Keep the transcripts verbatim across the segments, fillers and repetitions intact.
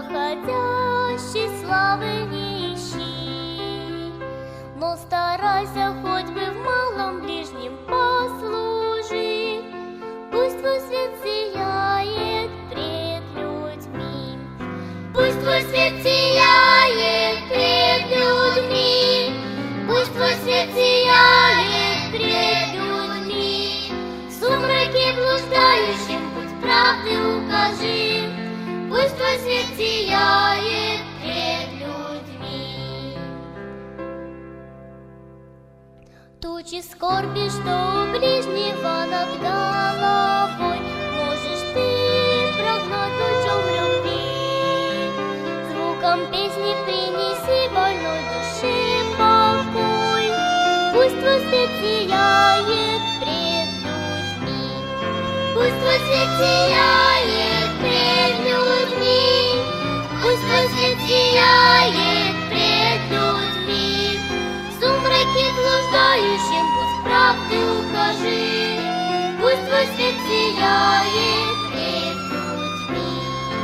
приходящей славы не ищи, но старайся хоть бы в малом ближнем послужить. Пусть твой свет сияет пред людьми, пусть твой свет сияет пред людьми, пусть твой свет сияет пред людьми. В сумраке блуждающим путь правды укажи, пусть твой свет сияет пред людьми. Тучи скорби, что у ближнего над головой, можешь ты прогнать лучом любви. Звуком песни принеси больной душе покой, пусть твой свет сияет пред людьми, пусть твой свет сияет пред людьми, пусть твой свет сияет пред людьми. В сумраке блуждающим путь правды укажи, пусть твой свет сияет пред людьми.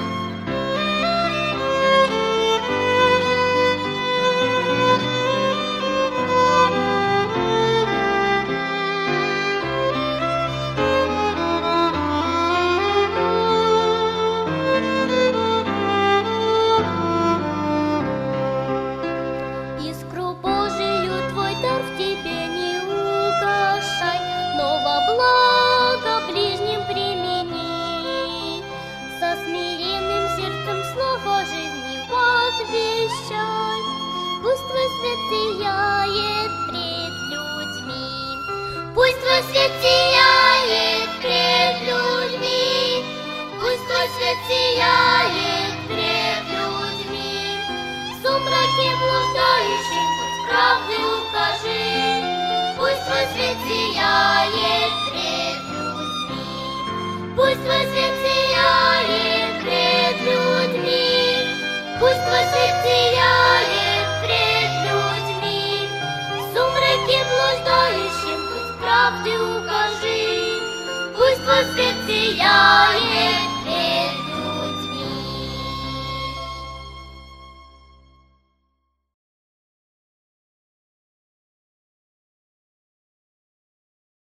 Искру Божию твой дар в тебе не угашай, но во благо ближним примени. Со смиренным сердцем слово жизни возвещай, пусть твой свет сияет пред людьми, пусть твой свет сияет пред людьми, пусть твой свет сияет пред людьми. В сумраке блуждающим путь правды укажи, пусть твой свет сияет пред людьми, пусть твой свет сияет пред людьми, пусть твой свет сияет пред людьми. В сумраке блуждающим путь правды укажи, пусть твой свет сияет.